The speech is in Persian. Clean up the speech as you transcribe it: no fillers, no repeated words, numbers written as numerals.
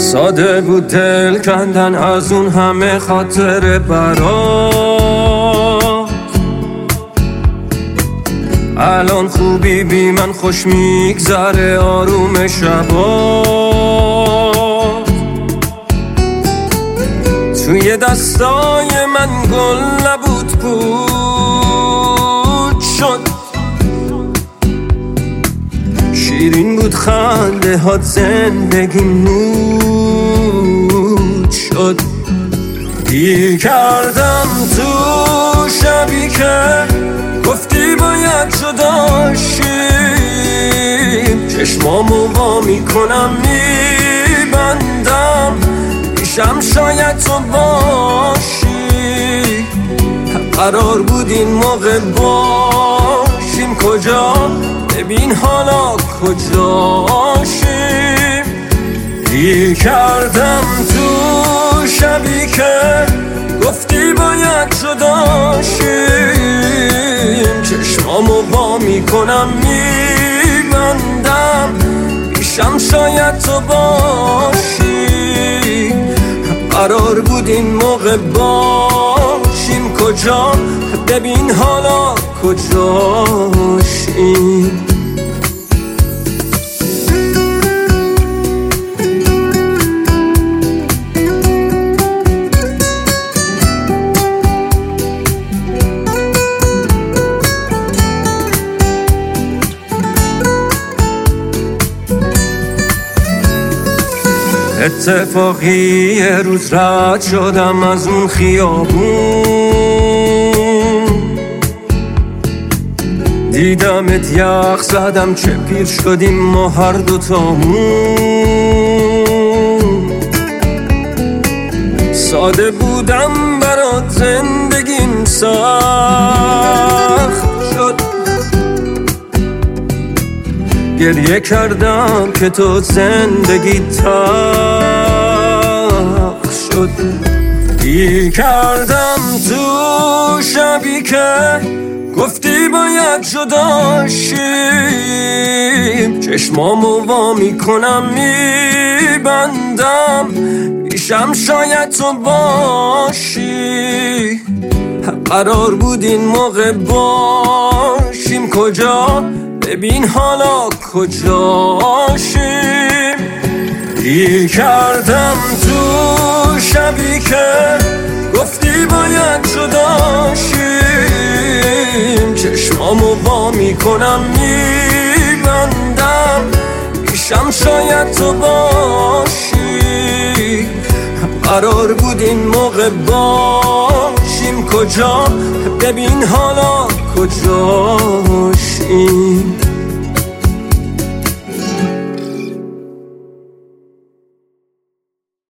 ساده بود دل کندن از اون همه خاطر برات. الان خوبی بی من خوش میگذره آروم شبات. توی دستای من گل نبود پود شد، شیرین بود خنده هات زندگی نور شد. گیر کردم تو شبی که گفتی باید جدا شیم. چشمامو وا میکنم میبندم، پیشم شاید تو باشی. قرار بود این موقع باشیم، کجا؟ ببین حالا کجاشیم. گیر کردم تو شبی که گفتی باید جدا شیم. چشمامو وا میکنم میبندم، پیشم شاید تو باشی. قرار بود این موقع باشیم، کجا؟ ببین حالا کجاشیم. اتفاقی یه روز رد شدم از اون خیابون، دیدمت یخ زدم چه پیر شدیم ما هر دوتامون. ساده بودم برات زندگیم سخت شد، گریه کردم که تو زندگی تلخ شد. گیر کردم تو شبی که گفتی باید جدا شیم. چشمامو وا میکنم میبندم، پیشم شاید تو باشی. قرار بود این موقع باشیم، کجا؟ ببین حالا کجاشیم. گیر کردم تو شبی که گفتی باید جدا شیم. چشمامو وا میکنم میبندم، پیشم شاید تو باشی. قرار بود این موقع باشیم، کجا؟ ببین حالا کجاشیم.